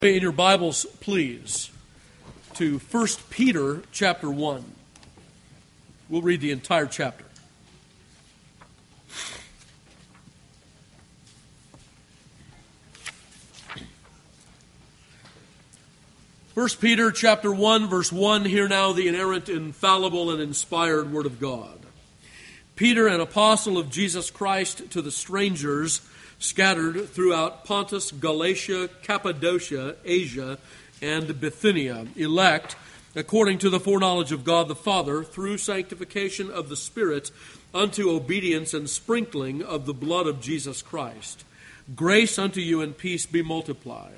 In your Bibles, please, to 1 Peter chapter 1. We'll read the entire chapter. First Peter chapter 1, verse 1, hear now the inerrant, infallible, and inspired Word of God. Peter, an apostle of Jesus Christ, to the strangers scattered throughout Pontus, Galatia, Cappadocia, Asia, and Bithynia, elect, according to the foreknowledge of God the Father, through sanctification of the Spirit, unto obedience and sprinkling of the blood of Jesus Christ. Grace unto you and peace be multiplied.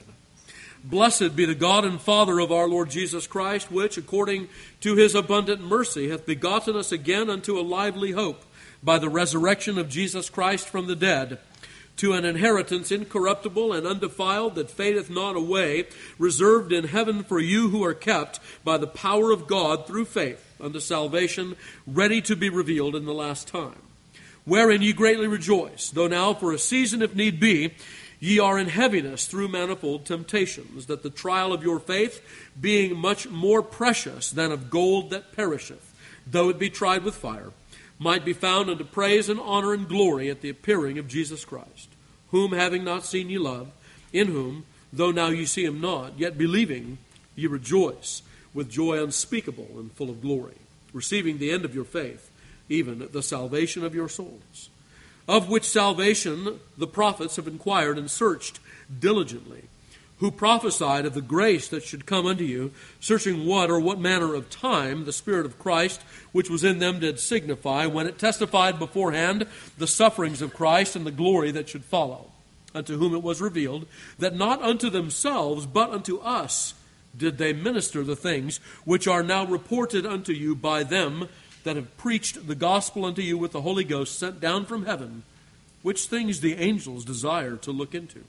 Blessed be the God and Father of our Lord Jesus Christ, which, according to his abundant mercy, hath begotten us again unto a lively hope, by the resurrection of Jesus Christ from the dead, to an inheritance incorruptible and undefiled, that fadeth not away, reserved in heaven for you who are kept by the power of God through faith unto salvation, ready to be revealed in the last time. Wherein ye greatly rejoice, though now for a season, if need be, ye are in heaviness through manifold temptations, that the trial of your faith, being much more precious than of gold that perisheth, though it be tried with fire, might be found unto praise and honor and glory at the appearing of Jesus Christ, whom having not seen ye love, in whom, though now ye see him not, yet believing ye rejoice with joy unspeakable and full of glory, receiving the end of your faith, even the salvation of your souls, of which salvation the prophets have inquired and searched diligently, who prophesied of the grace that should come unto you, searching what or what manner of time the Spirit of Christ, which was in them, did signify, when it testified beforehand the sufferings of Christ and the glory that should follow, unto whom it was revealed, that not unto themselves, but unto us did they minister the things which are now reported unto you by them that have preached the gospel unto you with the Holy Ghost sent down from heaven, which things the angels desire to look into.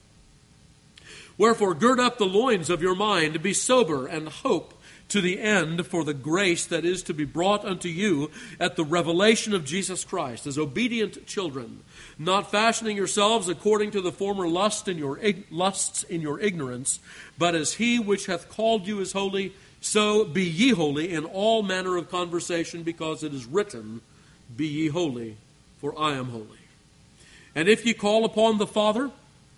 Wherefore, gird up the loins of your mind, be sober, and hope to the end for the grace that is to be brought unto you at the revelation of Jesus Christ, as obedient children, not fashioning yourselves according to the former lusts in your ignorance, but as he which hath called you is holy, so be ye holy in all manner of conversation, because it is written, Be ye holy, for I am holy. And if ye call upon the Father,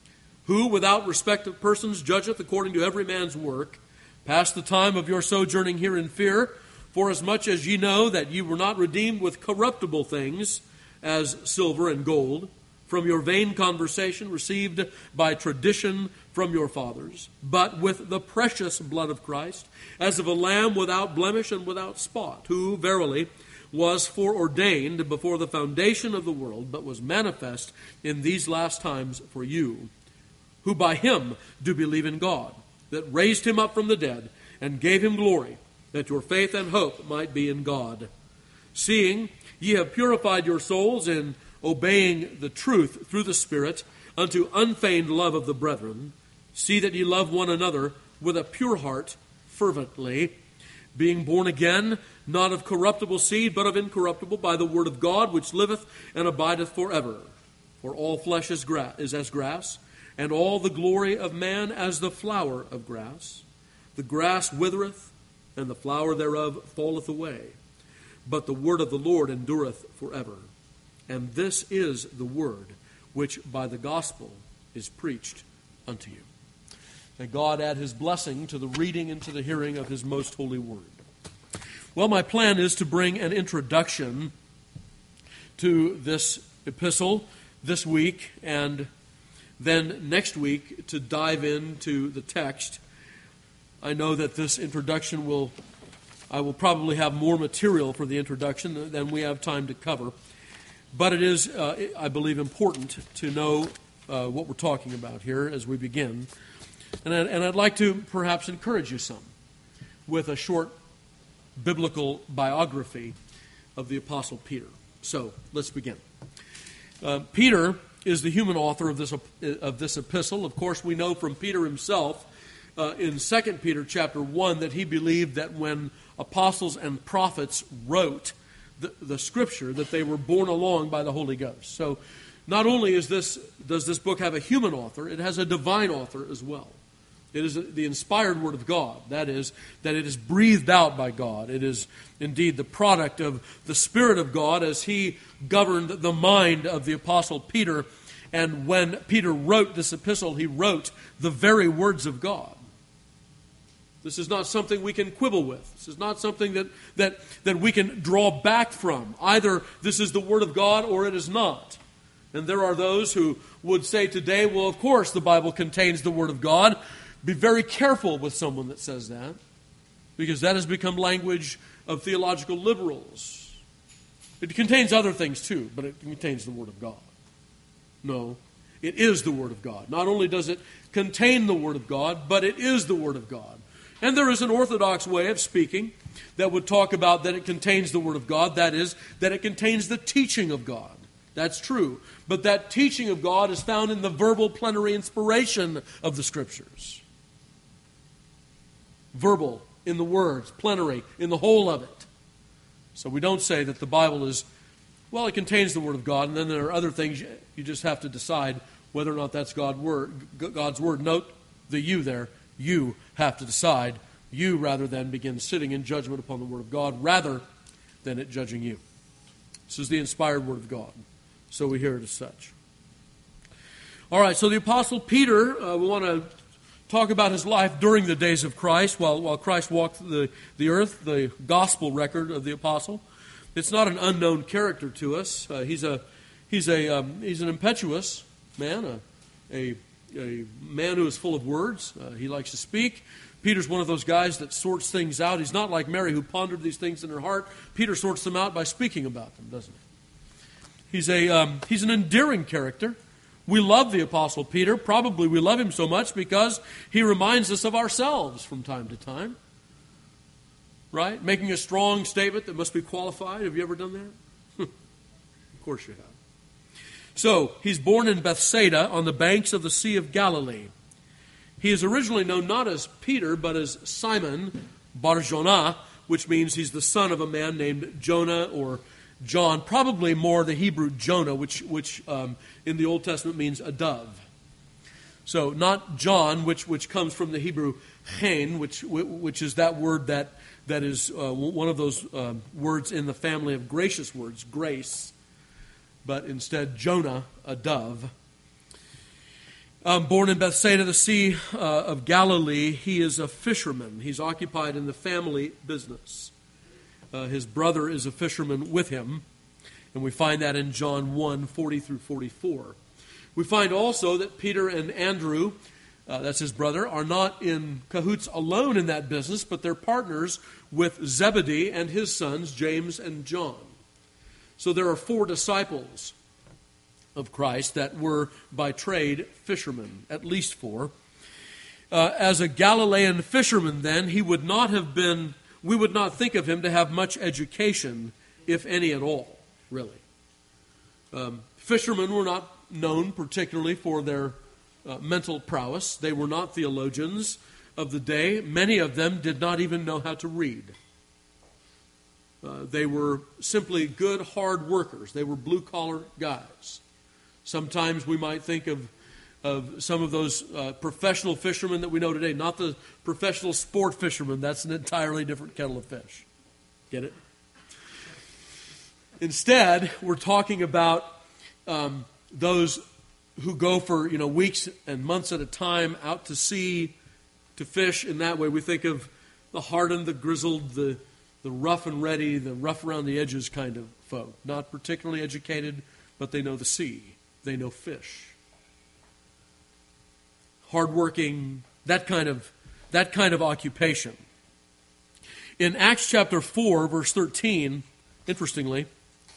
who without respect of persons judgeth according to every man's work, pass the time of your sojourning here in fear, forasmuch as ye know that ye were not redeemed with corruptible things, as silver and gold, from your vain conversation received by tradition from your fathers, but with the precious blood of Christ, as of a lamb without blemish and without spot, who verily was foreordained before the foundation of the world, but was manifest in these last times for you, who by him do believe in God, that raised him up from the dead, and gave him glory, that your faith and hope might be in God. Seeing ye have purified your souls in obeying the truth through the Spirit, unto unfeigned love of the brethren, see that ye love one another with a pure heart fervently, being born again, not of corruptible seed, but of incorruptible, by the word of God, which liveth and abideth forever. For all flesh is as grass, and all the glory of man as the flower of grass. The grass withereth, and the flower thereof falleth away. But the word of the Lord endureth forever. And this is the word which by the gospel is preached unto you. May God add his blessing to the reading and to the hearing of his most holy word. Well, my plan is to bring an introduction to this epistle this week, and then next week to dive into the text. I know that this introduction I will probably have more material for the introduction than we have time to cover. But it is, I believe, important to know what we're talking about here as we begin. And I'd like to perhaps encourage you some with a short biblical biography of the Apostle Peter. So, let's begin. Peter is the human author of this epistle. Of course, we know from Peter himself in 2 Peter chapter 1 that he believed that when apostles and prophets wrote the Scripture, that they were borne along by the Holy Ghost. So not only does this book have a human author, it has a divine author as well. It is the inspired Word of God. That is, that it is breathed out by God. It is indeed the product of the Spirit of God as He governed the mind of the Apostle Peter. And when Peter wrote this epistle, he wrote the very words of God. This is not something we can quibble with. This is not something that we can draw back from. Either this is the Word of God or it is not. And there are those who would say today, well, of course the Bible contains the Word of God. Be very careful with someone that says that, because that has become language of theological liberals. It contains other things too, but it contains the Word of God. No, it is the Word of God. Not only does it contain the Word of God, but it is the Word of God. And there is an orthodox way of speaking that would talk about that it contains the Word of God, that is, that it contains the teaching of God. That's true. But that teaching of God is found in the verbal plenary inspiration of the Scriptures. Verbal, in the words, plenary, in the whole of it. So we don't say that the Bible is, well, it contains the Word of God, and then there are other things you just have to decide whether or not that's God's Word. Note the you there. You have to decide. You rather than begin sitting in judgment upon the Word of God, rather than it judging you. This is the inspired Word of God. So we hear it as such. All right, so the Apostle Peter, we want to talk about his life during the days of Christ, while Christ walked the earth, the gospel record of the apostle. It's not an unknown character to us. He's an impetuous man, a man who is full of words. He likes to speak. Peter's one of those guys that sorts things out. He's not like Mary, who pondered these things in her heart. Peter sorts them out by speaking about them, doesn't he? He's an endearing character. We love the Apostle Peter. Probably we love him so much because he reminds us of ourselves from time to time. Right? Making a strong statement that must be qualified. Have you ever done that? Of course you have. So, he's born in Bethsaida on the banks of the Sea of Galilee. He is originally known not as Peter, but as Simon Bar-Jonah, which means he's the son of a man named Jonah or John, probably more the Hebrew Jonah, which in the Old Testament means a dove. So not John, which comes from the Hebrew chen, which is that word that is one of those words in the family of gracious words, grace, but instead Jonah, a dove. Born in Bethsaida, the Sea of Galilee, he is a fisherman. He's occupied in the family business. His brother is a fisherman with him, and we find that in John 1, 40 through 44. We find also that Peter and Andrew, that's his brother, are not in cahoots alone in that business, but they're partners with Zebedee and his sons, James and John. So there are 4 disciples of Christ that were by trade fishermen, at least 4. As a Galilean fisherman then, we would not think of him to have much education, if any at all, really. Fishermen were not known particularly for their mental prowess. They were not theologians of the day. Many of them did not even know how to read. They were simply good, hard workers. They were blue-collar guys. Sometimes we might think of some of those professional fishermen that we know today, not the professional sport fishermen. That's an entirely different kettle of fish. Get it? Instead, we're talking about those who go for weeks and months at a time out to sea to fish. In that way, we think of the hardened, the grizzled, the rough and ready, the rough around the edges kind of folk. Not particularly educated, but they know the sea. They know fish. Hardworking, that kind of occupation. In Acts chapter 4, verse 13, interestingly,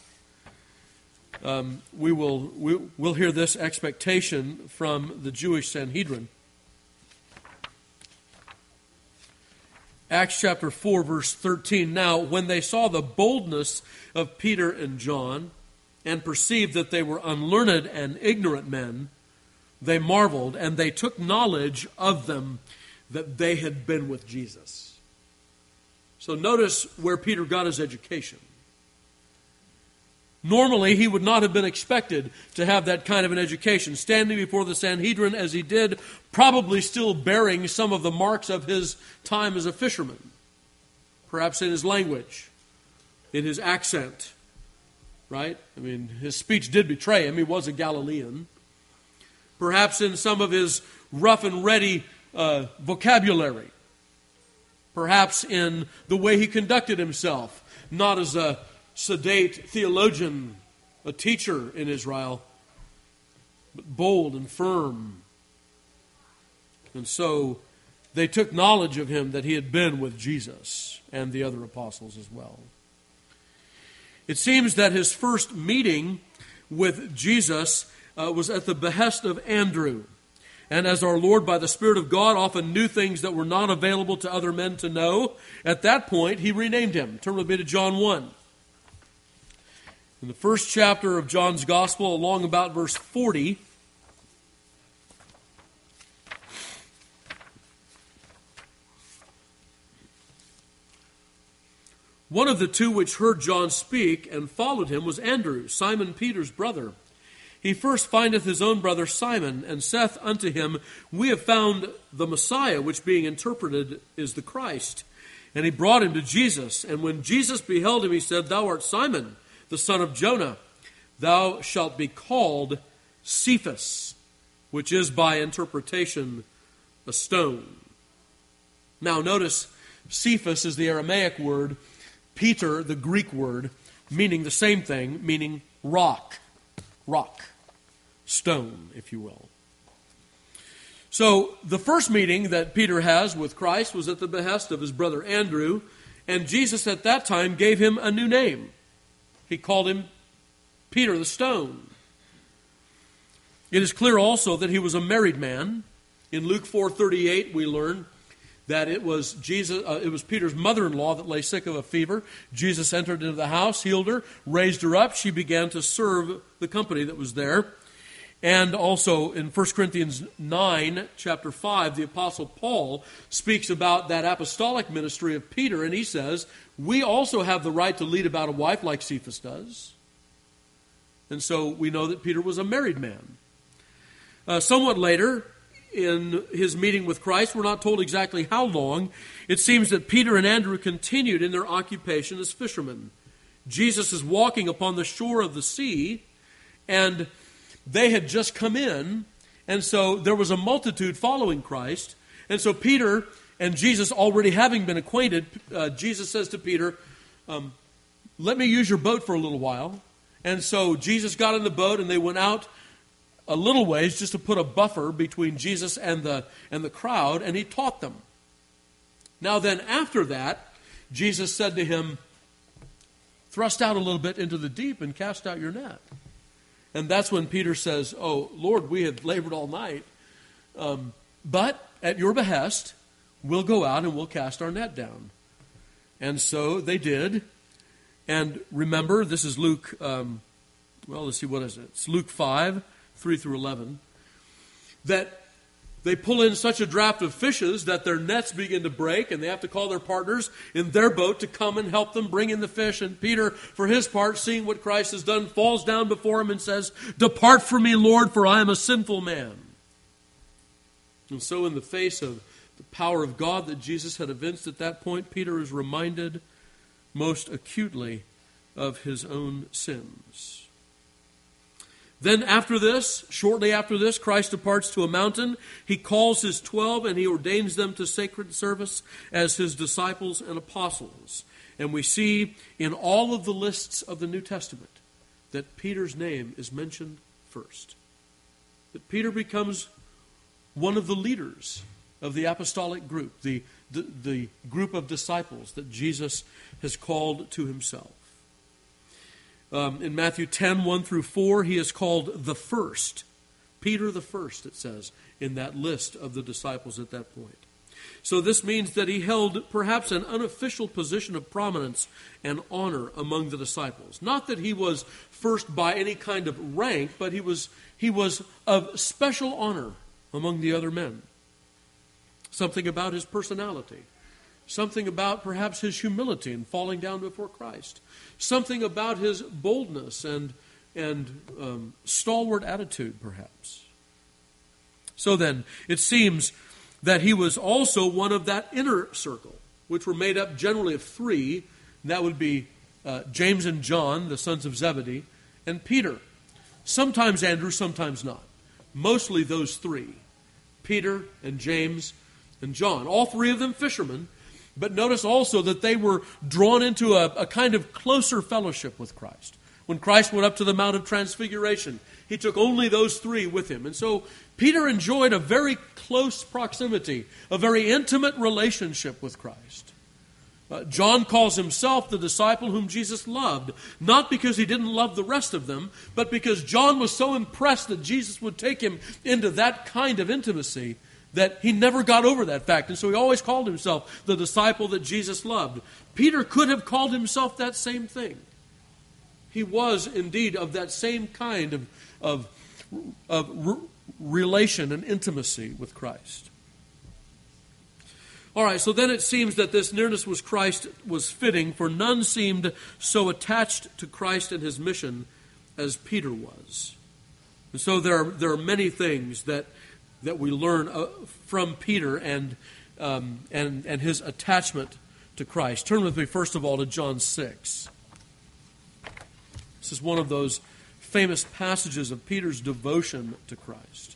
we'll hear this expectation from the Jewish Sanhedrin. Acts chapter 4, verse 13. Now, when they saw the boldness of Peter and John, and perceived that they were unlearned and ignorant men, they marveled, and they took knowledge of them that they had been with Jesus. So notice where Peter got his education. Normally, he would not have been expected to have that kind of an education. Standing before the Sanhedrin as he did, probably still bearing some of the marks of his time as a fisherman. Perhaps in his language, in his accent, right? I mean, his speech did betray him. He was a Galilean. Perhaps in some of his rough and ready vocabulary. Perhaps in the way he conducted himself, not as a sedate theologian, a teacher in Israel, but bold and firm. And so they took knowledge of him that he had been with Jesus and the other apostles as well. It seems that his first meeting with Jesus was at the behest of Andrew. And as our Lord, by the Spirit of God, often knew things that were not available to other men to know, at that point he renamed him. Turn with me to John 1. In the first chapter of John's Gospel, along about verse 40, one of the two which heard John speak and followed him was Andrew, Simon Peter's brother. He first findeth his own brother Simon, and saith unto him, We have found the Messiah, which being interpreted is the Christ. And he brought him to Jesus. And when Jesus beheld him, he said, Thou art Simon, the son of Jonah. Thou shalt be called Cephas, which is by interpretation a stone. Now notice, Cephas is the Aramaic word, Peter, the Greek word, meaning the same thing, meaning rock, stone, if you will. So the first meeting that Peter has with Christ was at the behest of his brother Andrew, and Jesus at that time gave him a new name. He called him Peter the Stone. It is clear also that he was a married man. In Luke 4:38 we learn that it was Peter's mother-in-law that lay sick of a fever. Jesus entered into the house, healed her, raised her up. She began to serve the company that was there. And also in 1 Corinthians 9, chapter 5, the Apostle Paul speaks about that apostolic ministry of Peter, and he says, we also have the right to lead about a wife like Cephas does. And so we know that Peter was a married man. Somewhat later, in his meeting with Christ, we're not told exactly how long, it seems that Peter and Andrew continued in their occupation as fishermen. Jesus is walking upon the shore of the sea, and they had just come in, and so there was a multitude following Christ. And so Peter and Jesus already having been acquainted, Jesus says to Peter, let me use your boat for a little while. And so Jesus got in the boat, and they went out a little ways just to put a buffer between Jesus and the crowd, and he taught them. Now then, after that, Jesus said to him, thrust out a little bit into the deep and cast out your net. And that's when Peter says, oh, Lord, we have labored all night, but at your behest, we'll go out and we'll cast our net down. And so they did. And remember, this is Luke, let's see, what is it? It's Luke 5, 3 through 11, that they pull in such a draft of fishes that their nets begin to break, and they have to call their partners in their boat to come and help them bring in the fish. And Peter, for his part, seeing what Christ has done, falls down before him and says, depart from me, Lord, for I am a sinful man. And so in the face of the power of God that Jesus had evinced at that point, Peter is reminded most acutely of his own sins. Then after this, shortly after this, Christ departs to a mountain. He calls his 12 and he ordains them to sacred service as his disciples and apostles. And we see in all of the lists of the New Testament that Peter's name is mentioned first. That Peter becomes one of the leaders of the apostolic group, the group of disciples that Jesus has called to himself. In Matthew 10, 1 through 4, he is called the first. Peter the first, it says, in that list of the disciples at that point. So this means that he held perhaps an unofficial position of prominence and honor among the disciples. Not that he was first by any kind of rank, but he was of special honor among the other men. Something about his personality. something about perhaps his humility and falling down before Christ, something about his boldness and stalwart attitude, perhaps. So then, it seems that he was also one of that inner circle, which were made up generally of three. And that would be James and John, the sons of Zebedee, and Peter. Sometimes Andrew, sometimes not. Mostly those three, Peter and James and John. All three of them fishermen, but notice also that they were drawn into a kind of closer fellowship with Christ. When Christ went up to the Mount of Transfiguration, he took only those three with him. And so Peter enjoyed a very close proximity, a very intimate relationship with Christ. John calls himself the disciple whom Jesus loved, not because he didn't love the rest of them, but because John was so impressed that Jesus would take him into that kind of intimacy that he never got over that fact. And so he always called himself the disciple that Jesus loved. Peter could have called himself that same thing. He was indeed of that same kind of relation and intimacy with Christ. All right, so then it seems that this nearness with Christ was fitting, for none seemed so attached to Christ and his mission as Peter was. And so there are many things that we learn from Peter and his attachment to Christ. Turn with me, first of all, to John 6. This is one of those famous passages of Peter's devotion to Christ.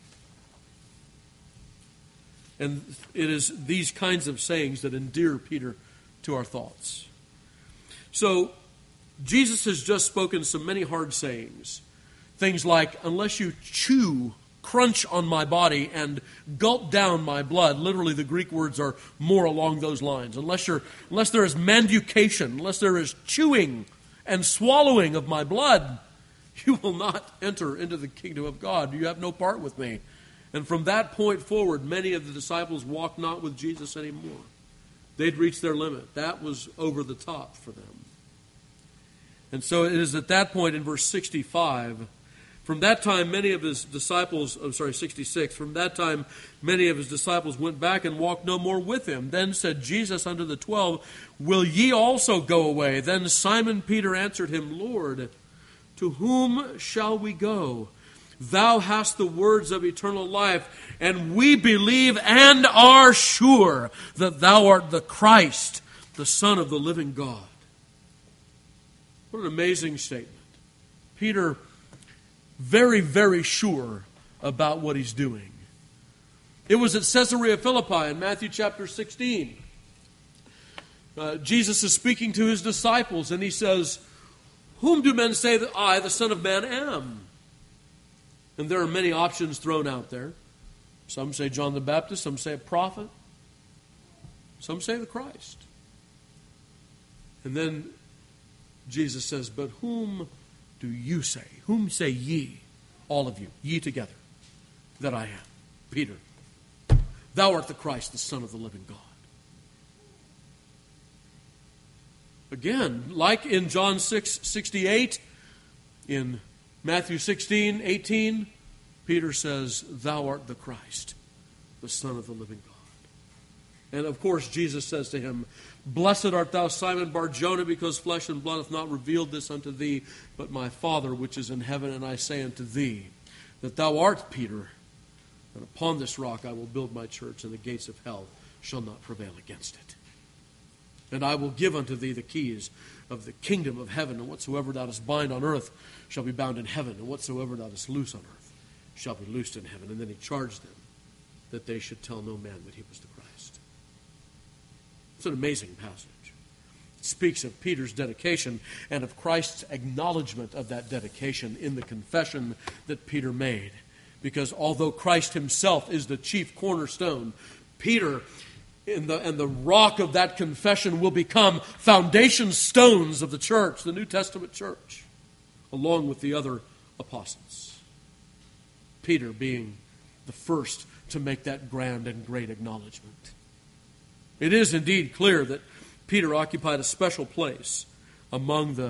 And it is these kinds of sayings that endear Peter to our thoughts. So, Jesus has just spoken some many hard sayings. Things like, unless you crunch on my body and gulp down my blood. Literally, the Greek words are more along those lines. Unless there is manducation, unless there is chewing and swallowing of my blood, you will not enter into the kingdom of God. You have no part with me. And from that point forward, many of the disciples walked not with Jesus anymore. They'd reached their limit. That was over the top for them. And so it is at that point in verse 65, from that time many of his disciples, 66, from that time many of his disciples went back and walked no more with him. Then said Jesus unto the 12, will ye also go away? Then Simon Peter answered him, Lord, to whom shall we go? Thou hast the words of eternal life, and we believe and are sure that thou art the Christ, the Son of the living God. What an amazing statement. Peter, very, very sure about what he's doing. It was at Caesarea Philippi in Matthew chapter 16. Jesus is speaking to his disciples, and he says, whom do men say that I, the Son of Man, am? And there are many options thrown out there. Some say John the Baptist, some say a prophet, some say the Christ. And then Jesus says, but whom do you say? Whom say ye, all of you, ye together, that I am? Peter, thou art the Christ, the Son of the living God. Again, like in John 6:68, in Matthew 16:18, Peter says, thou art the Christ, the Son of the living God. And of course, Jesus says to him, blessed art thou, Simon Bar-Jonah, because flesh and blood hath not revealed this unto thee, but my Father which is in heaven. And I say unto thee, that thou art Peter, and upon this rock I will build my church, and the gates of hell shall not prevail against it. And I will give unto thee the keys of the kingdom of heaven, and whatsoever thou dost bind on earth shall be bound in heaven, and whatsoever thou dost loose on earth shall be loosed in heaven. And then he charged them that they should tell no man that he was the Christ. It's an amazing passage. It speaks of Peter's dedication and of Christ's acknowledgement of that dedication in the confession that Peter made. Because although Christ himself is the chief cornerstone, Peter and the rock of that confession will become foundation stones of the church, the New Testament church, along with the other apostles. Peter being the first to make that grand and great acknowledgement. It is indeed clear that Peter occupied a special place among the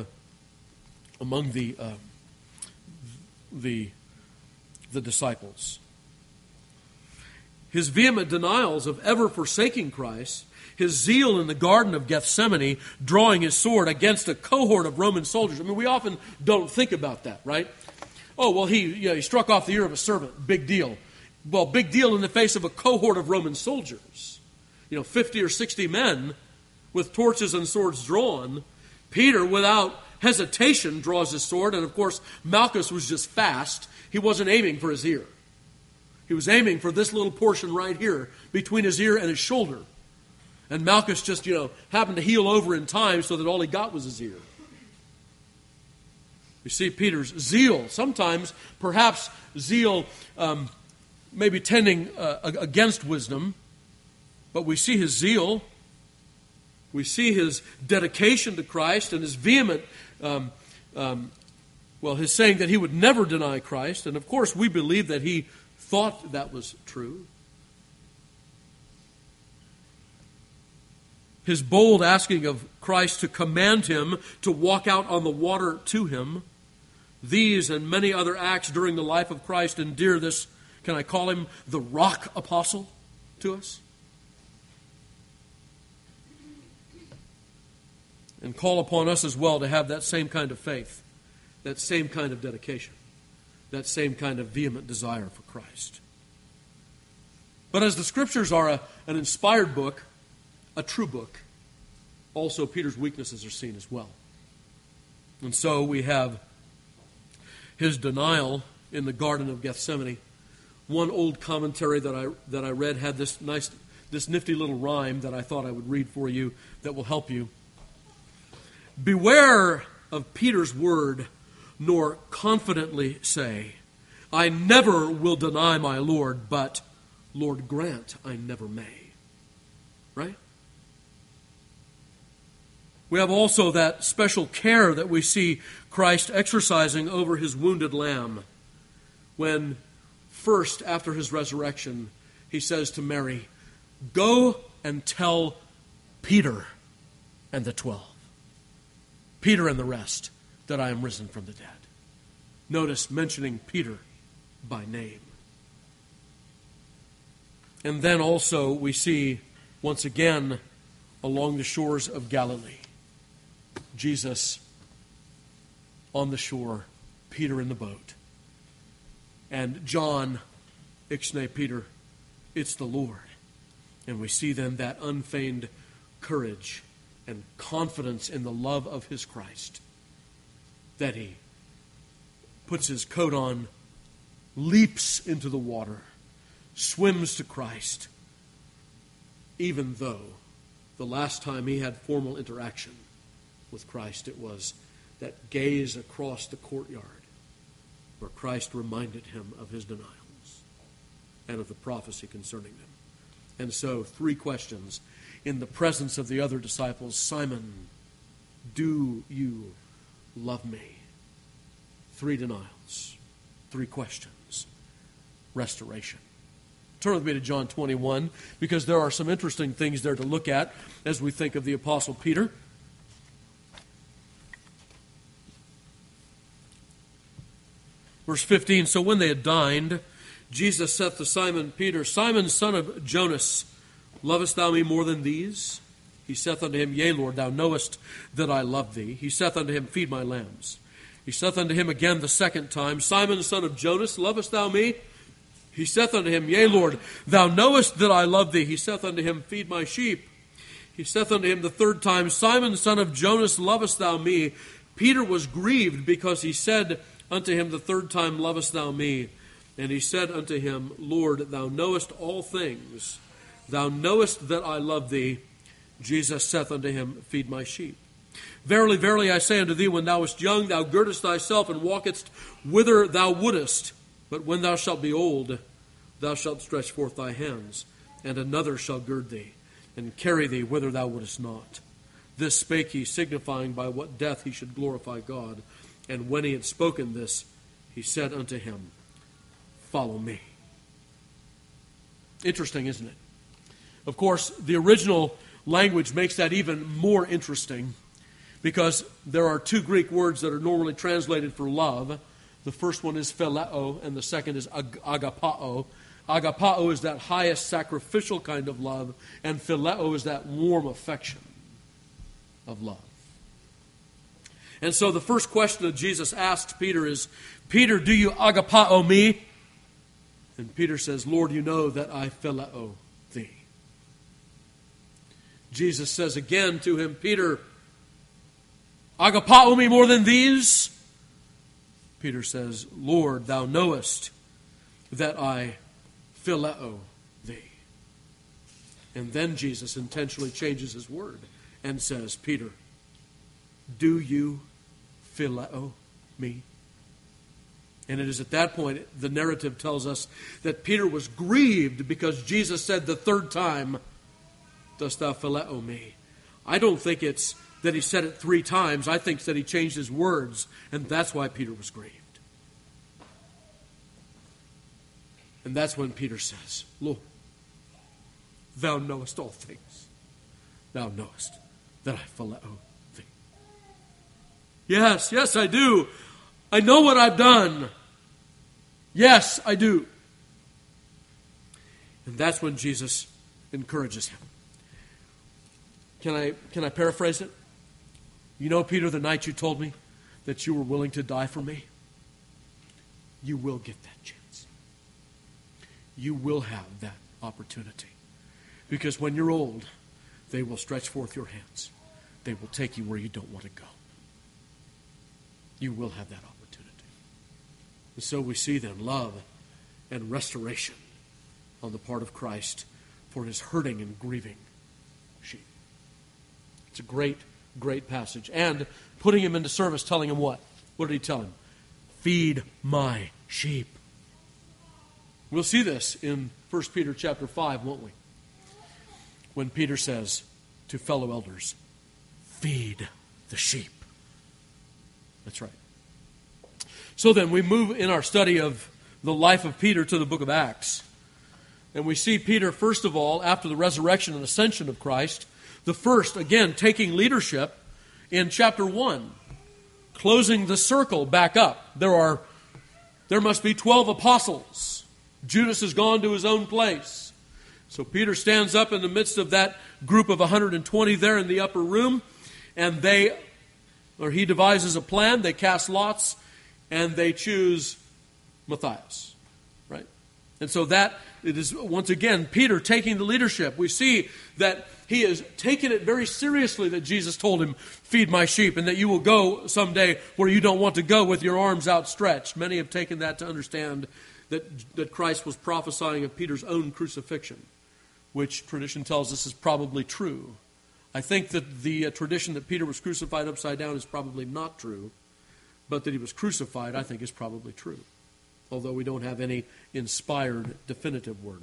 disciples. his vehement denials of ever forsaking Christ, his zeal in the Garden of Gethsemane, drawing his sword against a cohort of Roman soldiers. I mean, we often don't think about that, right? Oh, well, he struck off the ear of a servant. Big deal. Well, big deal in the face of a cohort of Roman soldiers. 50 or 60 men with torches and swords drawn. Peter, without hesitation, draws his sword. And, of course, Malchus was just fast. He wasn't aiming for his ear. He was aiming for this little portion right here between his ear and his shoulder. And Malchus just, happened to heel over in time so that all he got was his ear. You see Peter's zeal. Sometimes, perhaps, zeal maybe tending against wisdom. But we see his zeal. We see his dedication to Christ and his vehement, his saying that he would never deny Christ. And, of course, we believe that he thought that was true. His bold asking of Christ to command him to walk out on the water to him. These and many other acts during the life of Christ endear this, can I call him the rock apostle to us? And call upon us as well to have that same kind of faith, that same kind of dedication, that same kind of vehement desire for Christ. But as the Scriptures are an inspired book, a true book, also Peter's weaknesses are seen as well. And so we have his denial in the Garden of Gethsemane. One old commentary that I read had this nifty little rhyme that I thought I would read for you that will help you. Beware of Peter's word, nor confidently say, I never will deny my Lord, but Lord grant I never may. Right? We have also that special care that we see Christ exercising over his wounded lamb when first after his resurrection he says to Mary, go and tell Peter and the 12, Peter and the rest, that I am risen from the dead. Notice mentioning Peter by name. And then also we see once again along the shores of Galilee, Jesus on the shore, Peter in the boat. And John, ixnay Peter, it's the Lord. And we see then that unfeigned courage and confidence in the love of his Christ, that he puts his coat on, leaps into the water, swims to Christ, even though the last time he had formal interaction with Christ, it was that gaze across the courtyard where Christ reminded him of his denials and of the prophecy concerning them. And so, 3 questions in the presence of the other disciples. Simon, do you love me? 3 denials, 3 questions, restoration. Turn with me to John 21, because there are some interesting things there to look at as we think of the Apostle Peter. Verse 15, so when they had dined, Jesus saith to Simon Peter, Simon, son of Jonas, lovest thou me more than these? He saith unto him, Yea, Lord, thou knowest that I love thee. He saith unto him, Feed my lambs. He saith unto him again the second time, Simon, son of Jonas, lovest thou me? He saith unto him, Yea, Lord, thou knowest that I love thee. He saith unto him, Feed my sheep. He saith unto him the third time, Simon, son of Jonas, lovest thou me? Peter was grieved because he said unto him the third time, Lovest thou me? And he said unto him, Lord, thou knowest all things. Thou knowest that I love thee. Jesus saith unto him, Feed my sheep. Verily, verily, I say unto thee, when thou wast young, thou girdest thyself and walkest whither thou wouldest. But when thou shalt be old, thou shalt stretch forth thy hands, and another shall gird thee, and carry thee whither thou wouldest not. This spake he, signifying by what death he should glorify God. And when he had spoken this, he said unto him, Follow me. Interesting, isn't it? Of course, the original language makes that even more interesting, because there are 2 Greek words that are normally translated for love. The first one is phileo, and the second is agapao. Agapao is that highest sacrificial kind of love, and phileo is that warm affection of love. And so the first question that Jesus asks Peter is, Peter, do you agapao me? And Peter says, Lord, you know that I phileo thee. Jesus says again to him, Peter, agapao me more than these? Peter says, Lord, thou knowest that I phileo thee. And then Jesus intentionally changes his word and says, Peter, do you phileo me? And it is at that point, the narrative tells us that Peter was grieved because Jesus said the third time, dost thou phileo me? I don't think it's that he said it 3 times. I think that he changed his words, and that's why Peter was grieved. And that's when Peter says, Lord, thou knowest all things. Thou knowest that I phileo thee. Yes, I do. I know what I've done. Yes, I do. And that's when Jesus encourages him. Can I paraphrase it? You know, Peter, the night you told me that you were willing to die for me, you will get that chance. You will have that opportunity. Because when you're old, they will stretch forth your hands. They will take you where you don't want to go. You will have that opportunity. And so we see then love and restoration on the part of Christ for his hurting and grieving sheep. It's a great, great passage. And putting him into service, telling him what? What did he tell him? Feed my sheep. We'll see this in 1 Peter chapter 5, won't we? When Peter says to fellow elders, feed the sheep. That's right. So then we move in our study of the life of Peter to the book of Acts. And we see Peter, first of all, after the resurrection and ascension of Christ, the first, again, taking leadership in chapter 1, closing the circle back up. There must be 12 apostles. Judas has gone to his own place. So Peter stands up in the midst of that group of 120 there in the upper room, and he devises a plan. They cast lots, and they choose Matthias, right? And so it is, once again, Peter taking the leadership. We see that he has taken it very seriously that Jesus told him, feed my sheep, and that you will go someday where you don't want to go with your arms outstretched. Many have taken that to understand that Christ was prophesying of Peter's own crucifixion, which tradition tells us is probably true. I think that the tradition that Peter was crucified upside down is probably not true, but that he was crucified, I think, is probably true, although we don't have any inspired, definitive word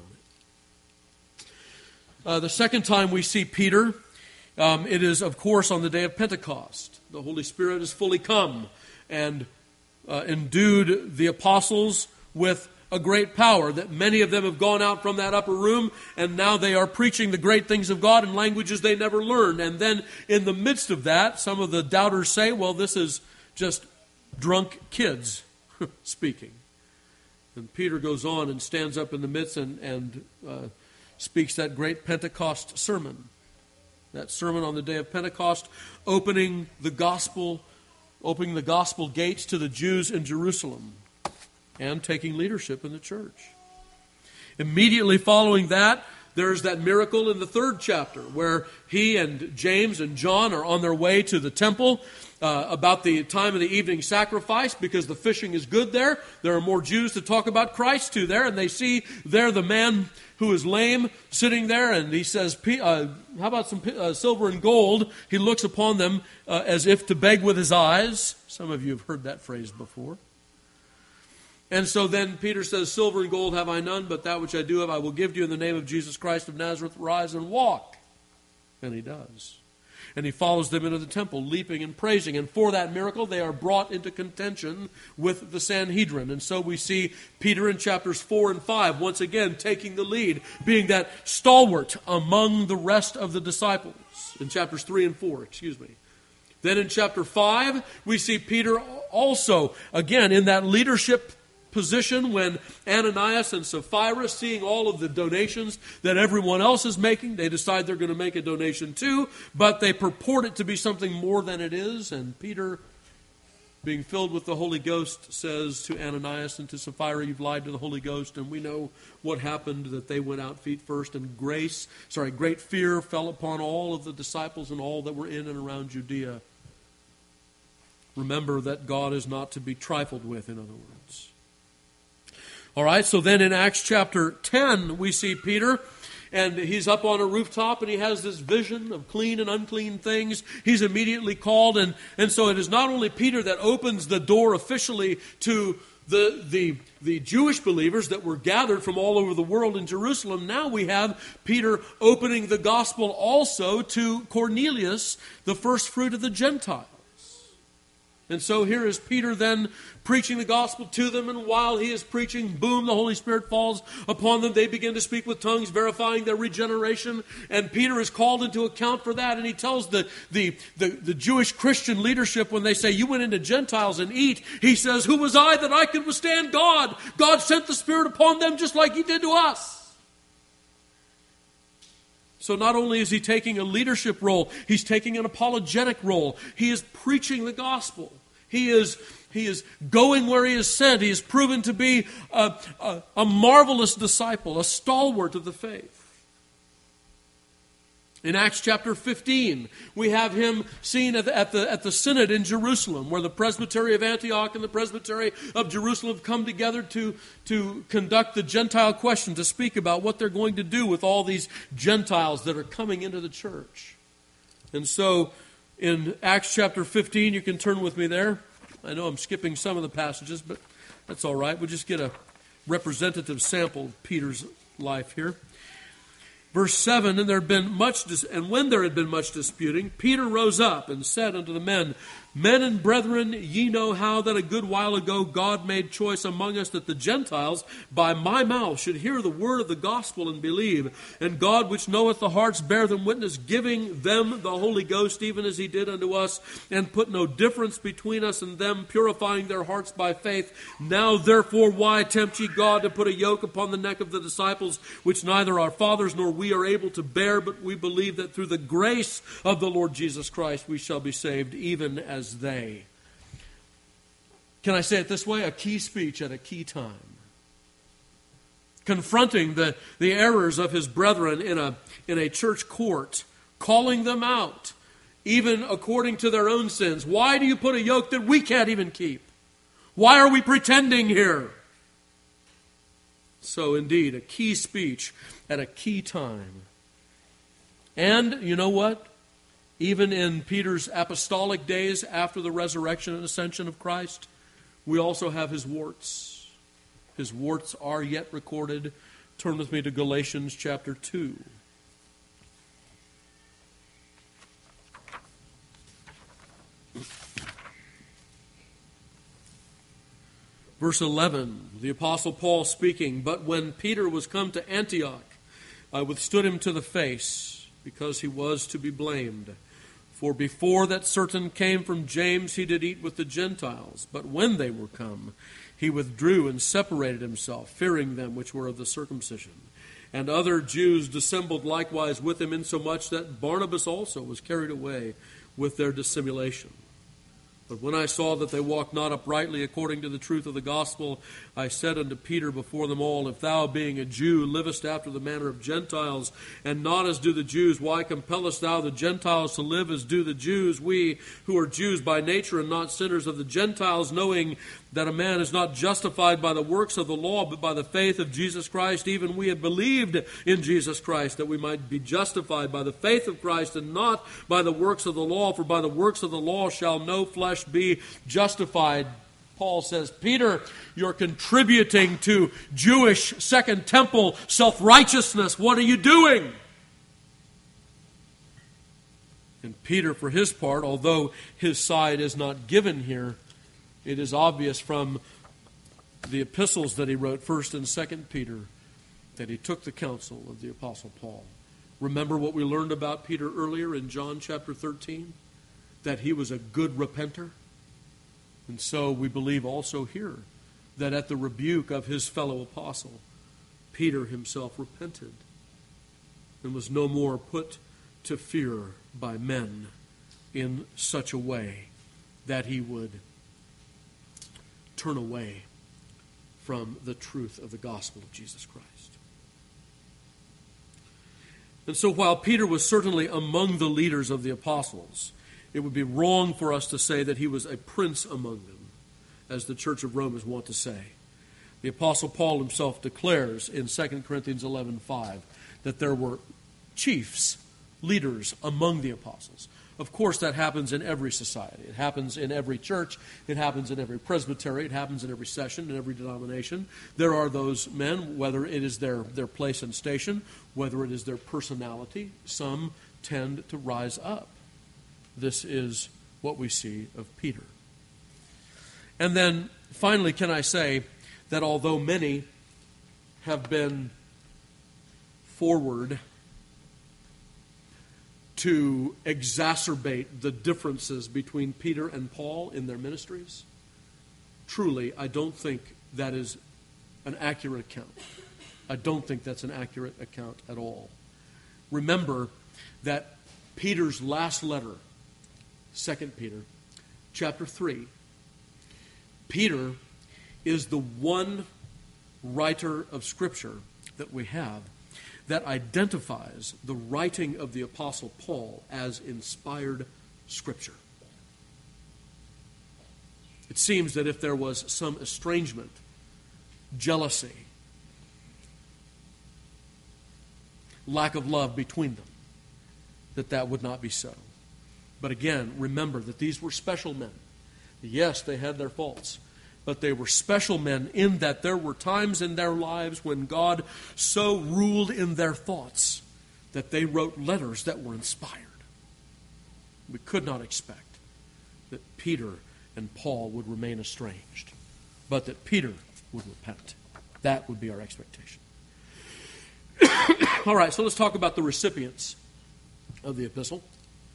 on it. The second time we see Peter, it is, of course, on the day of Pentecost. The Holy Spirit is fully come and endued the apostles with a great power, that many of them have gone out from that upper room, and now they are preaching the great things of God in languages they never learned. And then in the midst of that, some of the doubters say, well, this is just drunk kids speaking. And Peter goes on and stands up in the midst and speaks that great Pentecost sermon. That sermon on the day of Pentecost, opening the gospel gates to the Jews in Jerusalem, and taking leadership in the church. Immediately following that, there's that miracle in the 3rd chapter where he and James and John are on their way to the temple about the time of the evening sacrifice, because the fishing is good there. There are more Jews to talk about Christ to there, and they see there the man who is lame sitting there, and he says, how about some silver and gold? He looks upon them as if to beg with his eyes. Some of you have heard that phrase before. And so then Peter says, silver and gold have I none, but that which I do have I will give to you in the name of Jesus Christ of Nazareth. Rise and walk. And he does. And he follows them into the temple, leaping and praising. And for that miracle, they are brought into contention with the Sanhedrin. And so we see Peter in chapters 4 and 5, once again taking the lead, being that stalwart among the rest of the disciples. In chapters 3 and 4, Then in chapter 5, we see Peter also, again, in that leadership position when Ananias and Sapphira, seeing all of the donations that everyone else is making, they decide they're going to make a donation too, but they purport it to be something more than it is. And Peter, being filled with the Holy Ghost, says to Ananias and to Sapphira, "You've lied to the Holy Ghost." And we know what happened, that they went out feet first, and great fear fell upon all of the disciples and all that were in and around Judea. Remember that God is not to be trifled with, in other words. All right, so then in Acts chapter 10, we see Peter, and he's up on a rooftop, and he has this vision of clean and unclean things. He's immediately called, and so it is not only Peter that opens the door officially to the Jewish believers that were gathered from all over the world in Jerusalem. Now we have Peter opening the gospel also to Cornelius, the first fruit of the Gentiles. And so here is Peter then preaching the gospel to them, and while he is preaching, boom, the Holy Spirit falls upon them. They begin to speak with tongues, verifying their regeneration, and Peter is called into account for that, and he tells the Jewish Christian leadership, when they say, "You went into Gentiles and eat," he says, "Who was I that I could withstand God? God sent the Spirit upon them just like He did to us." So not only is he taking a leadership role, he's taking an apologetic role. He is preaching the gospel. He is going where he is sent. He is proven to be a marvelous disciple, a stalwart of the faith. In Acts chapter 15, we have him seen at the synod in Jerusalem, where the presbytery of Antioch and the presbytery of Jerusalem have come together to conduct the Gentile question, to speak about what they're going to do with all these Gentiles that are coming into the church. And so in Acts chapter 15, you can turn with me there. I know I'm skipping some of the passages, but that's all right. We'll just get a representative sample of Peter's life here. Verse 7, and when there had been much disputing, Peter rose up and said unto the men, "Men and brethren, ye know how that a good while ago God made choice among us that the Gentiles by my mouth should hear the word of the gospel and believe. And God, which knoweth the hearts, bear them witness, giving them the Holy Ghost, even as He did unto us, and put no difference between us and them, purifying their hearts by faith. Now therefore why tempt ye God to put a yoke upon the neck of the disciples, which neither our fathers nor we are able to bear, but we believe that through the grace of the Lord Jesus Christ we shall be saved, even as they." Can I say it this way? A key speech at a key time. Confronting the errors of his brethren in a church court, calling them out, even according to their own sins. Why do you put a yoke that we can't even keep? Why are we pretending here? So indeed, a key speech at a key time. And you know what? Even in Peter's apostolic days after the resurrection and ascension of Christ, we also have his warts. His warts are yet recorded. Turn with me to Galatians chapter 2. Verse 11, the Apostle Paul speaking, "But when Peter was come to Antioch, I withstood him to the face, because he was to be blamed. For before that certain came from James, he did eat with the Gentiles. But when they were come, he withdrew and separated himself, fearing them which were of the circumcision. And other Jews dissembled likewise with him, insomuch that Barnabas also was carried away with their dissimulation. But when I saw that they walked not uprightly according to the truth of the gospel, I said unto Peter before them all, If thou, being a Jew, livest after the manner of Gentiles, and not as do the Jews, why compellest thou the Gentiles to live as do the Jews? We, who are Jews by nature and not sinners of the Gentiles, knowing that a man is not justified by the works of the law, but by the faith of Jesus Christ, even we have believed in Jesus Christ, that we might be justified by the faith of Christ, and not by the works of the law. For by the works of the law shall no flesh be justified." Paul says, Peter, you're contributing to Jewish Second Temple self-righteousness. What are you doing? And Peter, for his part, although his side is not given here, it is obvious from the epistles that he wrote, 1st and 2nd Peter, that he took the counsel of the Apostle Paul. Remember what we learned about Peter earlier in John chapter 13? That he was a good repenter. And so we believe also here that at the rebuke of his fellow apostle, Peter himself repented and was no more put to fear by men in such a way that he would turn away from the truth of the gospel of Jesus Christ. And so while Peter was certainly among the leaders of the apostles, it would be wrong for us to say that he was a prince among them, as the Church of Rome is wont to say. The Apostle Paul himself declares in 2 Corinthians 11:5 that there were chiefs, leaders among the apostles. Of course, that happens in every society. It happens in every church. It happens in every presbytery. It happens in every session, in every denomination. There are those men, whether it is their place and station, whether it is their personality, some tend to rise up. This is what we see of Peter. And then, finally, can I say that although many have been forward to exacerbate the differences between Peter and Paul in their ministries, truly, I don't think that is an accurate account. I don't think that's an accurate account at all. Remember that Peter's last letter, 2 Peter, chapter 3, Peter is the one writer of Scripture that we have that identifies the writing of the Apostle Paul as inspired Scripture. It seems that if there was some estrangement, jealousy, lack of love between them, that would not be so. But again, remember that these were special men. Yes, they had their faults, but they were special men in that there were times in their lives when God so ruled in their thoughts that they wrote letters that were inspired. We could not expect that Peter and Paul would remain estranged, but that Peter would repent. That would be our expectation. All right, so let's talk about the recipients of the epistle.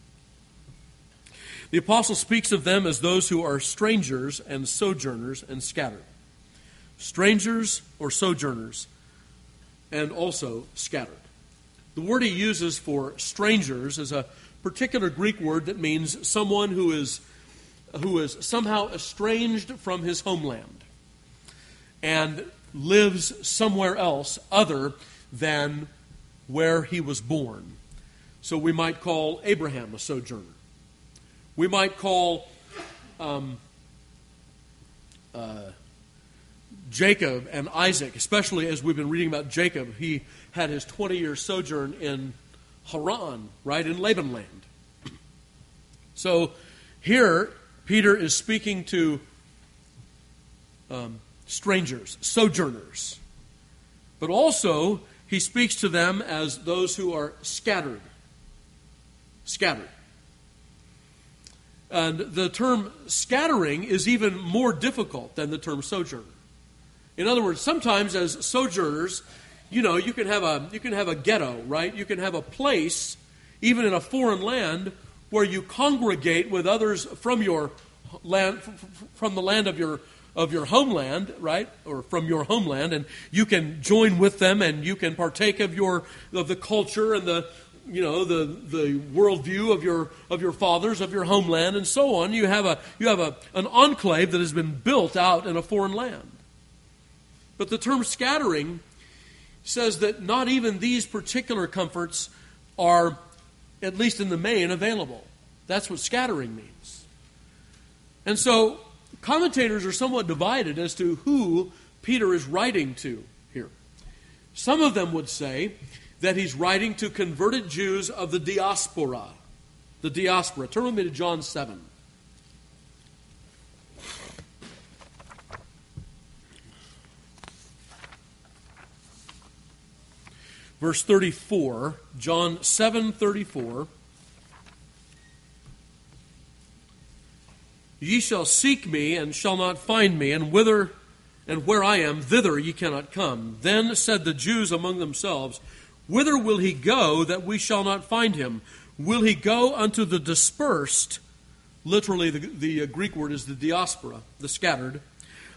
The apostle speaks of them as those who are strangers and sojourners and scattered. Strangers or sojourners and also scattered. The word he uses for strangers is a particular Greek word that means someone who is somehow estranged from his homeland and lives somewhere else other than where he was born. So we might call Abraham a sojourner. We might call Jacob and Isaac, especially as we've been reading about Jacob, he had his 20-year sojourn in Haran, right, in Laban land. So here, Peter is speaking to strangers, sojourners. But also, he speaks to them as those who are scattered. Scattered. And the term scattering is even more difficult than the term sojourner. In other words, sometimes as sojourners, you can have a ghetto, right? You can have a place, even in a foreign land, where you congregate with others from your land, from the land of your homeland, right, or from your homeland, and you can join with them, and you can partake of the culture and the worldview of your fathers, of your homeland, and so on. You have an enclave that has been built out in a foreign land. But the term scattering says that not even these particular comforts are, at least in the main, available. That's what scattering means. And so commentators are somewhat divided as to who Peter is writing to here. Some of them would say that he's writing to converted Jews of the diaspora. The diaspora. Turn with me to John 7. Verse 34, John 7:34. Ye shall seek me and shall not find me, and whither and where I am, thither ye cannot come. Then said the Jews among themselves, Whither will he go that we shall not find him? Will he go unto the dispersed? Literally, the Greek word is the diaspora, the scattered.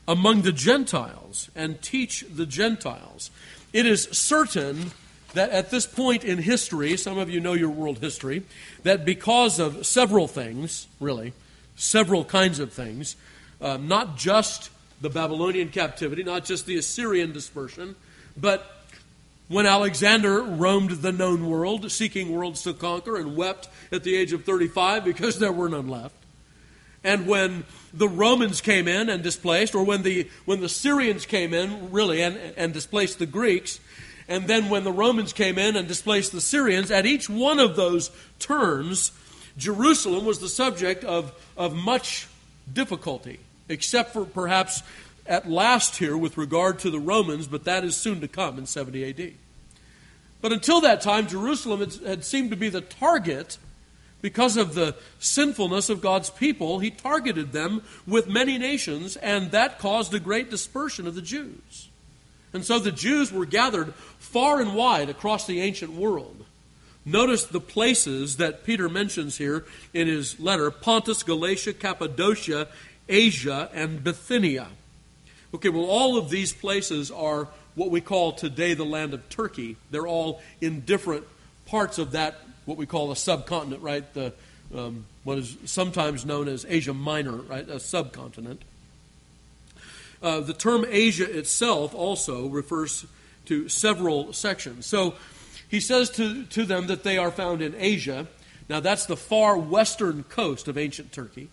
among the Gentiles and teach the Gentiles. It is certain that at this point in history, some of you know your world history, that because of several things, really, several kinds of things, not just the Babylonian captivity, not just the Assyrian dispersion, but when Alexander roamed the known world, seeking worlds to conquer, and wept at the age of 35 because there were none left, and when the Romans came in and displaced, or when the Syrians came in, really, and displaced the Greeks, and then when the Romans came in and displaced the Syrians, at each one of those turns, Jerusalem was the subject of much difficulty, except for perhaps at last here with regard to the Romans, but that is soon to come in 70 A.D. But until that time, Jerusalem had seemed to be the target. Because of the sinfulness of God's people, he targeted them with many nations, and that caused a great dispersion of the Jews. And so the Jews were gathered far and wide across the ancient world. Notice the places that Peter mentions here in his letter: Pontus, Galatia, Cappadocia, Asia, and Bithynia. Okay, well, all of these places are what we call today the land of Turkey. They're all in different parts of that, what we call a subcontinent, right? What is sometimes known as Asia Minor, right? A subcontinent. The term Asia itself also refers to several sections. So he says to them that they are found in Asia. Now that's the far western coast of ancient Turkey.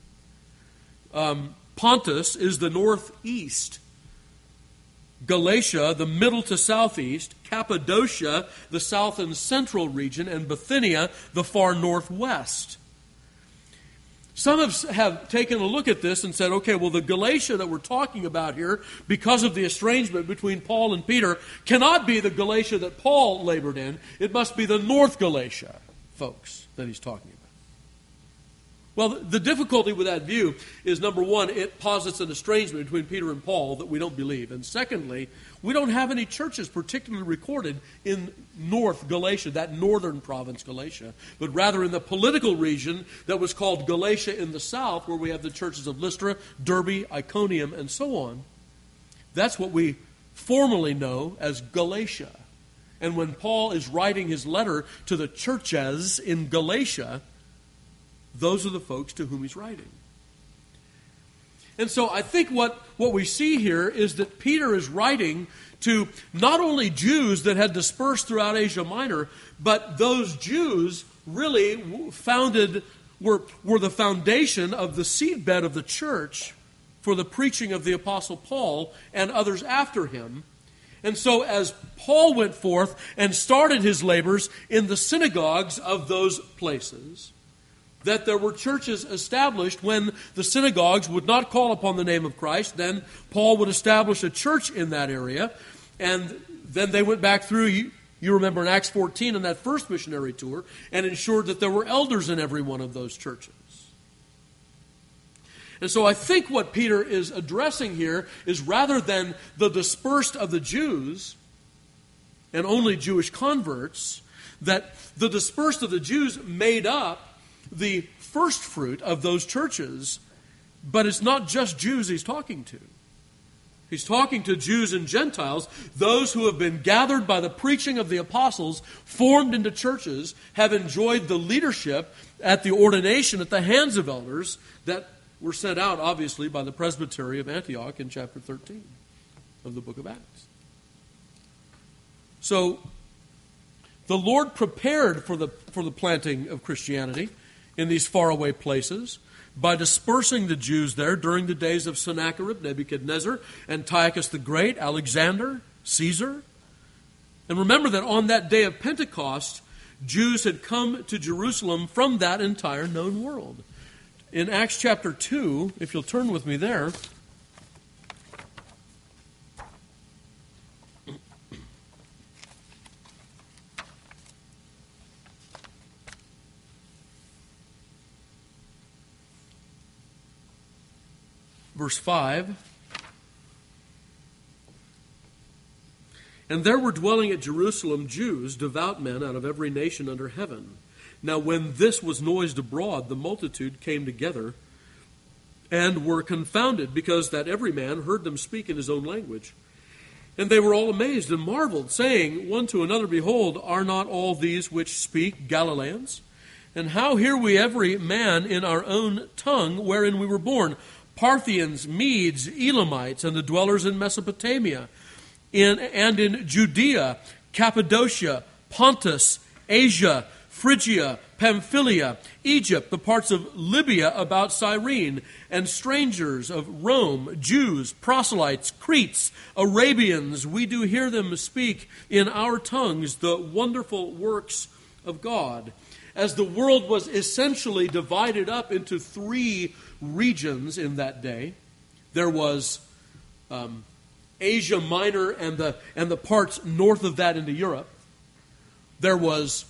Pontus is the northeast. Galatia, the middle to southeast. Cappadocia, the south and central region. And Bithynia, the far northwest. Some have taken a look at this and said, okay, well, the Galatia that we're talking about here, because of the estrangement between Paul and Peter, cannot be the Galatia that Paul labored in. It must be the North Galatia, folks, that he's talking about. Well, the difficulty with that view is, number one, it posits an estrangement between Peter and Paul that we don't believe. And secondly, we don't have any churches particularly recorded in North Galatia, that northern province Galatia, but rather in the political region that was called Galatia in the south, where we have the churches of Lystra, Derbe, Iconium, and so on. That's what we formally know as Galatia. And when Paul is writing his letter to the churches in Galatia, those are the folks to whom he's writing. And so I think what we see here is that Peter is writing to not only Jews that had dispersed throughout Asia Minor, but those Jews really were the foundation of the seedbed of the church for the preaching of the Apostle Paul and others after him. And so as Paul went forth and started his labors in the synagogues of those places, that there were churches established when the synagogues would not call upon the name of Christ. Then Paul would establish a church in that area. And then they went back through, you remember in Acts 14 in that first missionary tour, and ensured that there were elders in every one of those churches. And so I think what Peter is addressing here is, rather than the dispersed of the Jews and only Jewish converts, that the dispersed of the Jews made up the first fruit of those churches. But it's not just Jews he's talking to. He's talking to Jews and Gentiles, those who have been gathered by the preaching of the apostles, formed into churches, have enjoyed the leadership at the ordination at the hands of elders that were sent out, obviously, by the presbytery of Antioch in chapter 13 of the book of Acts. So, the Lord prepared for the planting of Christianity in these faraway places by dispersing the Jews there during the days of Sennacherib, Nebuchadnezzar, Antiochus the Great, Alexander, Caesar. And remember that on that day of Pentecost, Jews had come to Jerusalem from that entire known world. In Acts chapter 2, if you'll turn with me there, verse 5, and there were dwelling at Jerusalem Jews, devout men out of every nation under heaven. Now when this was noised abroad, the multitude came together and were confounded, because that every man heard them speak in his own language. And they were all amazed and marveled, saying one to another, Behold, are not all these which speak Galileans? And how hear we every man in our own tongue wherein we were born? Parthians, Medes, Elamites, and the dwellers in Mesopotamia, and in Judea, Cappadocia, Pontus, Asia, Phrygia, Pamphylia, Egypt, the parts of Libya about Cyrene, and strangers of Rome, Jews, proselytes, Cretes, Arabians, we do hear them speak in our tongues the wonderful works of God. As the world was essentially divided up into three regions in that day, there was Asia Minor and the parts north of that into Europe. There was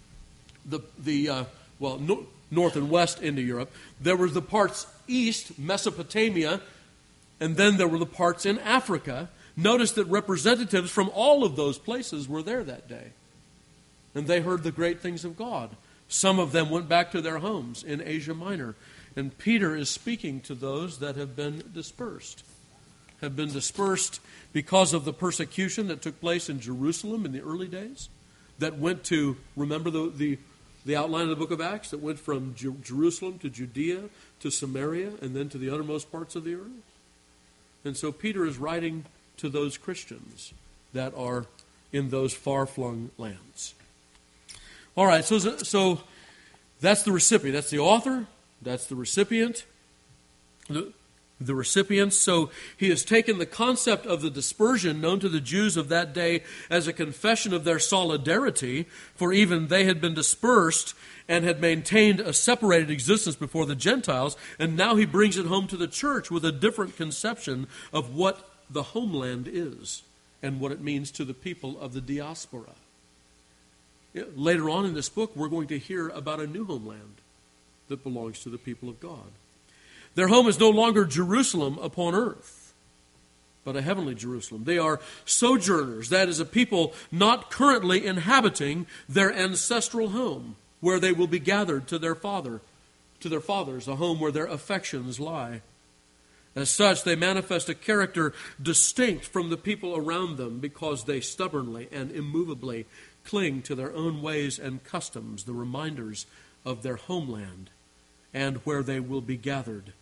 north and west into Europe. There were the parts east, Mesopotamia, and then there were the parts in Africa. Notice that representatives from all of those places were there that day. And they heard the great things of God. Some of them went back to their homes in Asia Minor. And Peter is speaking to those that have been dispersed. Have been dispersed because of the persecution that took place in Jerusalem in the early days. That went to, remember the outline of the book of Acts, that went from Jerusalem to Judea to Samaria and then to the uttermost parts of the earth. And so Peter is writing to those Christians that are in those far-flung lands. All right, so that's the recipient. That's the author. That's the recipient. The recipients. So he has taken the concept of the dispersion known to the Jews of that day as a confession of their solidarity, for even they had been dispersed and had maintained a separated existence before the Gentiles, and now he brings it home to the church with a different conception of what the homeland is and what it means to the people of the diaspora. Later on in this book, we're going to hear about a new homeland that belongs to the people of God. Their home is no longer Jerusalem upon earth, but a heavenly Jerusalem. They are sojourners, that is, a people not currently inhabiting their ancestral home, where they will be gathered to their fathers, a home where their affections lie. As such, they manifest a character distinct from the people around them because they stubbornly and immovably cling to their own ways and customs, the reminders of their homeland and where they will be gathered.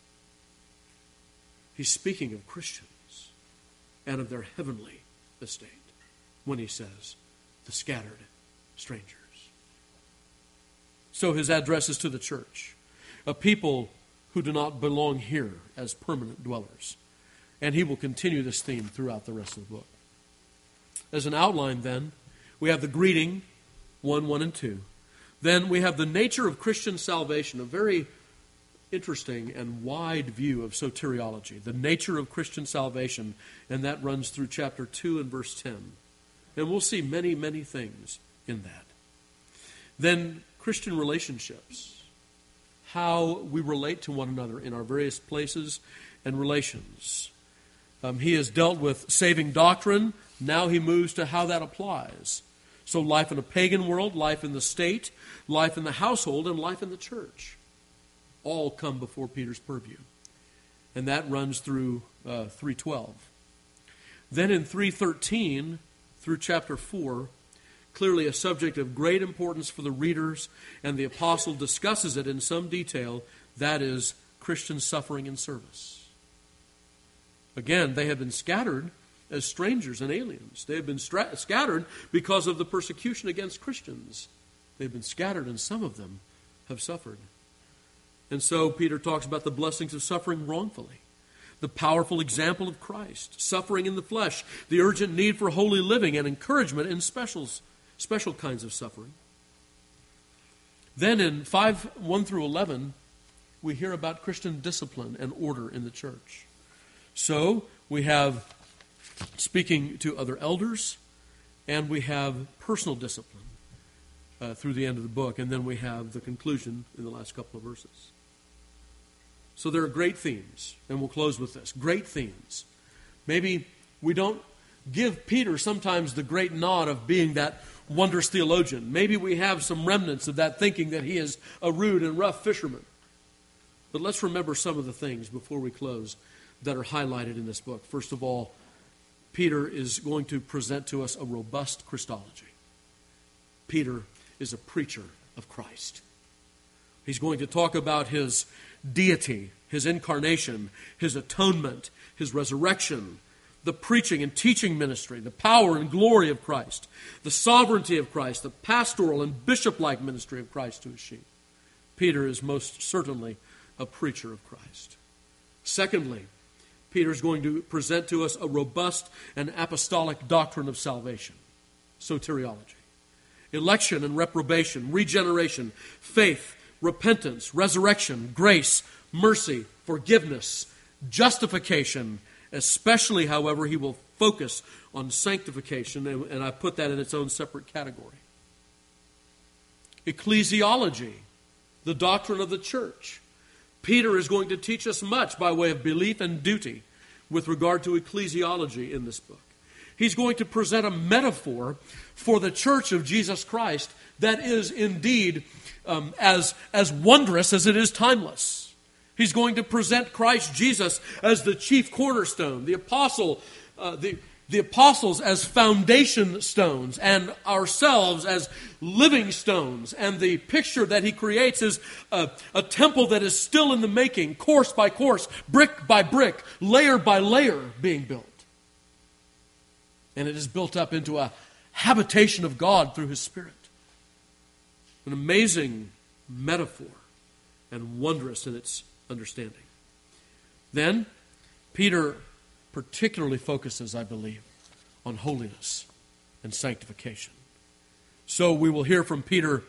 He's speaking of Christians and of their heavenly estate when he says, the scattered strangers. So his address is to the church, a people who do not belong here as permanent dwellers. And he will continue this theme throughout the rest of the book. As an outline then, we have the greeting, 1 and 2. Then we have the nature of Christian salvation, a very interesting and wide view of soteriology, the nature of Christian salvation, and that runs through chapter 2 and verse 10. And we'll see many, many things in that. Then Christian relationships, how we relate to one another in our various places and relations. He has dealt with saving doctrine. Now he moves to how that applies. So life in a pagan world, life in the state, life in the household, and life in the church all come before Peter's purview. And that runs through 3:12. Then in 3:13 through chapter 4, clearly a subject of great importance for the readers, and the apostle discusses it in some detail, that is Christian suffering and service. Again, they have been scattered as strangers and aliens. They have been scattered because of the persecution against Christians. They've been scattered, and some of them have suffered. And so Peter talks about the blessings of suffering wrongfully, the powerful example of Christ, suffering in the flesh, the urgent need for holy living and encouragement in special kinds of suffering. Then in 5:1 through 11, we hear about Christian discipline and order in the church. So we have speaking to other elders, and we have personal discipline through the end of the book, and then we have the conclusion in the last couple of verses. So there are great themes, and we'll close with this. Great themes. Maybe we don't give Peter sometimes the great nod of being that wondrous theologian. Maybe we have some remnants of that thinking that he is a rude and rough fisherman. But let's remember some of the things before we close that are highlighted in this book. First of all, Peter is going to present to us a robust Christology. Peter is a preacher of Christ. He's going to talk about his deity, his incarnation, his atonement, his resurrection, the preaching and teaching ministry, the power and glory of Christ, the sovereignty of Christ, the pastoral and bishop-like ministry of Christ to his sheep. Peter is most certainly a preacher of Christ. Secondly, Peter is going to present to us a robust and apostolic doctrine of salvation, soteriology. Election and reprobation, regeneration, faith, repentance, resurrection, grace, mercy, forgiveness, justification. Especially, however, he will focus on sanctification, and I put that in its own separate category. Ecclesiology, the doctrine of the church. Peter is going to teach us much by way of belief and duty with regard to ecclesiology in this book. He's going to present a metaphor for the church of Jesus Christ that is indeed as wondrous as it is timeless. He's going to present Christ Jesus as the chief cornerstone, the apostles as foundation stones, and ourselves as living stones. And the picture that he creates is a temple that is still in the making, course by course, brick by brick, layer by layer being built. And it is built up into a habitation of God through His Spirit. An amazing metaphor and wondrous in its understanding. Then, Peter particularly focuses, I believe, on holiness and sanctification. So we will hear from Peter.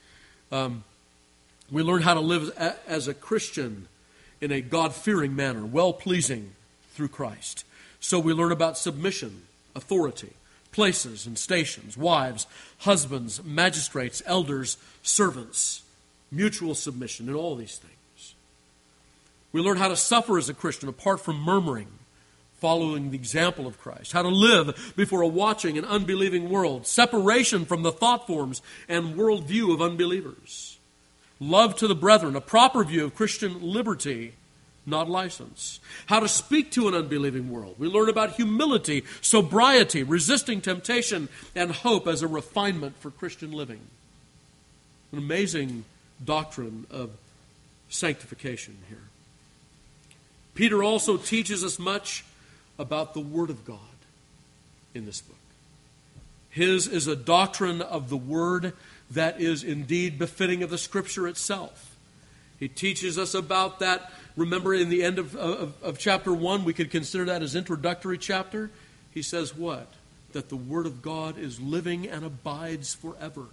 We learn how to live as a Christian in a God-fearing manner, well-pleasing through Christ. So we learn about submission, authority, places and stations, wives, husbands, magistrates, elders, servants, mutual submission, and all these things. We learn how to suffer as a Christian apart from murmuring, following the example of Christ. How to live before a watching and unbelieving world. Separation from the thought forms and worldview of unbelievers. Love to the brethren, a proper view of Christian liberty, not license. How to speak to an unbelieving world. We learn about humility, sobriety, resisting temptation, and hope as a refinement for Christian living. An amazing doctrine of sanctification here. Peter also teaches us much about the Word of God in this book. His is a doctrine of the Word that is indeed befitting of the Scripture itself. He teaches us about that. Remember, in the end of chapter 1, we could consider that as introductory chapter. He says what? That the Word of God is living and abides forever.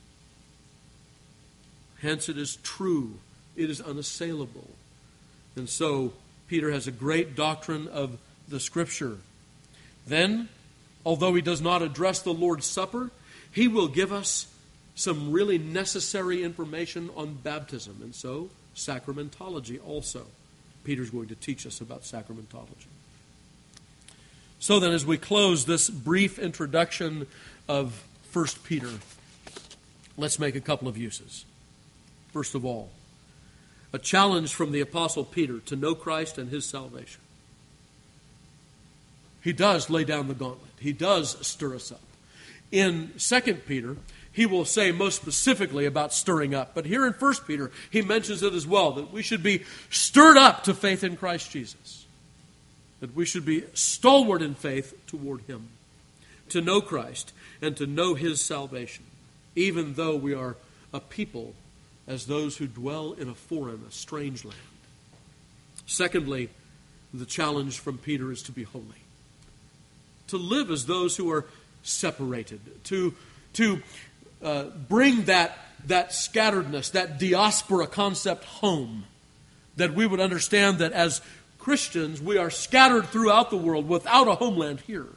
Hence, it is true. It is unassailable. And so, Peter has a great doctrine of the Scripture. Then, although he does not address the Lord's Supper, he will give us some really necessary information on baptism. And so, sacramentology also. Peter's going to teach us about sacramentology. So then, as we close this brief introduction of 1 Peter, let's make a couple of uses. First of all, a challenge from the Apostle Peter to know Christ and His salvation. He does lay down the gauntlet. He does stir us up. In 2 Peter, he will say most specifically about stirring up. But here in 1 Peter, he mentions it as well, that we should be stirred up to faith in Christ Jesus. That we should be stalwart in faith toward Him. To know Christ and to know His salvation. Even though we are a people as those who dwell in a foreign, a strange land. Secondly, the challenge from Peter is to be holy. To live as those who are separated. To bring that scatteredness, that diaspora concept home. That we would understand that as Christians, we are scattered throughout the world without a homeland here.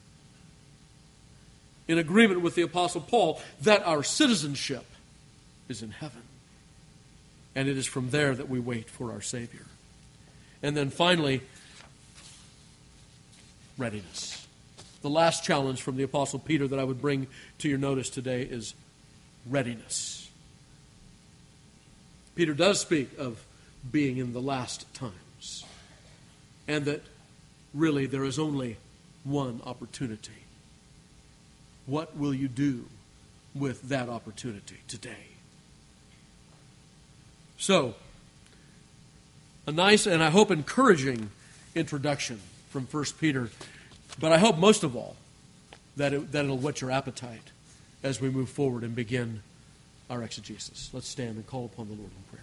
In agreement with the Apostle Paul, that our citizenship is in heaven. And it is from there that we wait for our Savior. And then finally, readiness. The last challenge from the Apostle Peter that I would bring to your notice today is readiness. Peter does speak of being in the last times. And that really there is only one opportunity. What will you do with that opportunity today? So, a nice and I hope encouraging introduction from 1 Peter. But I hope most of all that it'll whet your appetite as we move forward and begin our exegesis. Let's stand and call upon the Lord in prayer.